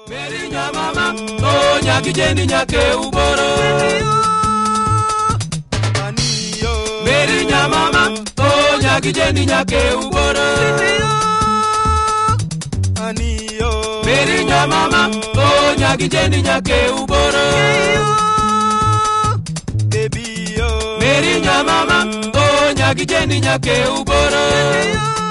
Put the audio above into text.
Meri nyamama, oh nyakijendi nyake uboro. Meri nyamama, oh nyakijendi nyake uboro. Meri nyamama, oh nyakijendi nyake uboro. Meri nyamama, oh nyakijendi nyake uboro.